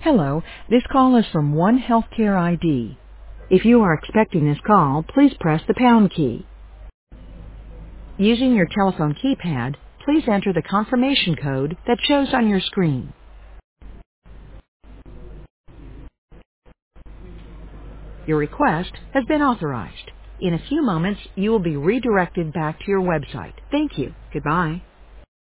Hello, this call is from One Healthcare ID. If you are expecting this call, please press the pound key. Using your telephone keypad, please enter the confirmation code that shows on your screen. Your request has been authorized. In a few moments, you will be redirected back to your website. Thank you. Goodbye.